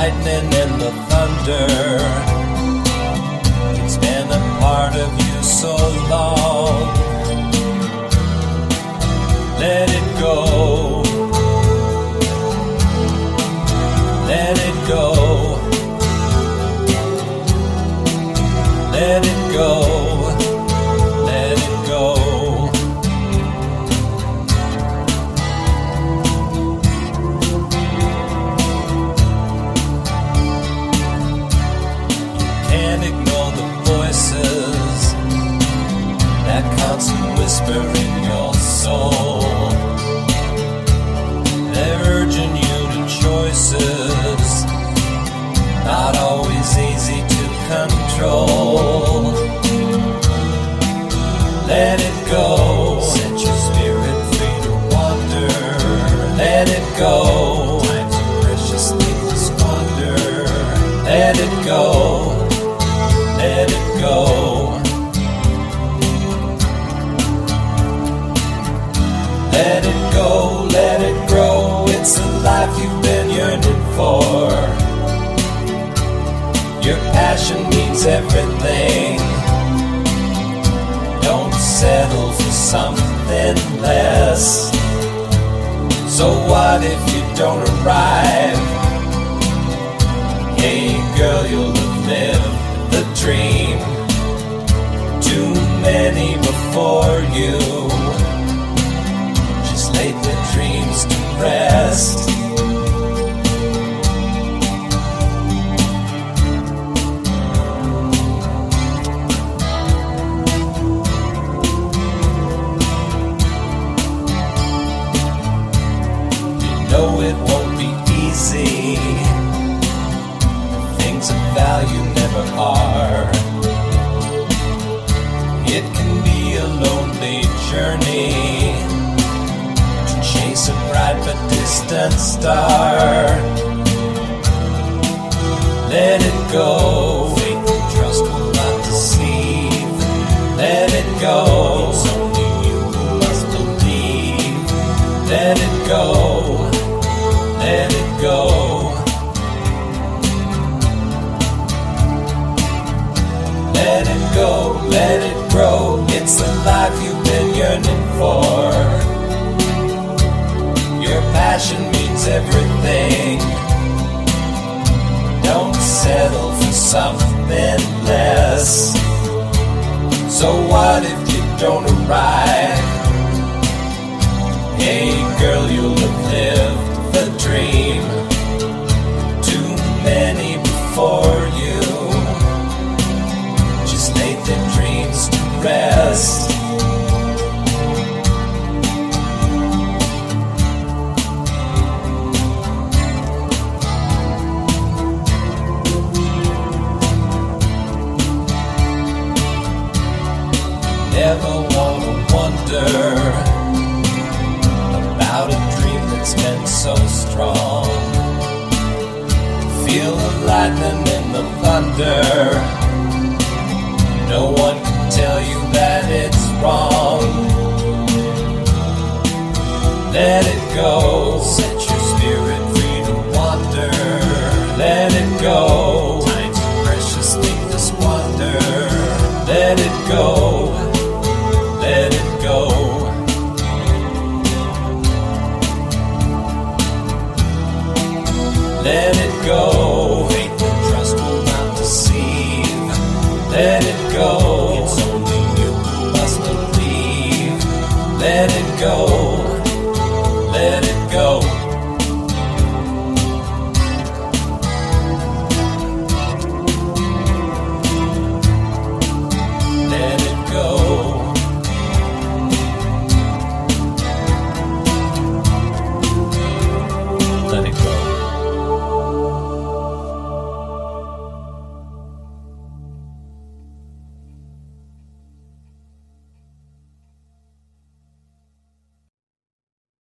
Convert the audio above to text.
lightning and the thunder. It's been a part of you so long. Let it go. Let it go. Let it go. Let it go. Can't ignore the voices that constant whisper in your soul. They're urging you to choices not always easy to control. Let it go. Set your spirit free to wander. Let it go. Time's a precious thing to squander. Let it go. Let it go. Let it go, let it grow. It's the life you've been yearning for. Your passion means everything. Don't settle for something less. So what if you don't arrive? Hey girl, you'll have lived the dream. Too many before you just laid their dreams to rest. No, it won't be easy. Things of value never are. It can be a lonely journey to chase a bright but distant star. Let it go. Faith and trust will not deceive. Let it go. It's only you who must believe. Let it go. Let it go. Let it go, let it grow. It's the life you've been yearning for. Your passion means everything. Don't settle for something less. So what if you don't arrive? Hey girl, you'll have lived the dream. Too many before you just laid their dreams to rest. Never wanna wonder about a dream that's been so strong. Feel the lightning and the thunder. No one can tell you that it's wrong. Let it go. Set your spirit free to wander. Let it go. Time's a precious thing to squander. Let it go. Let it go. Let it go.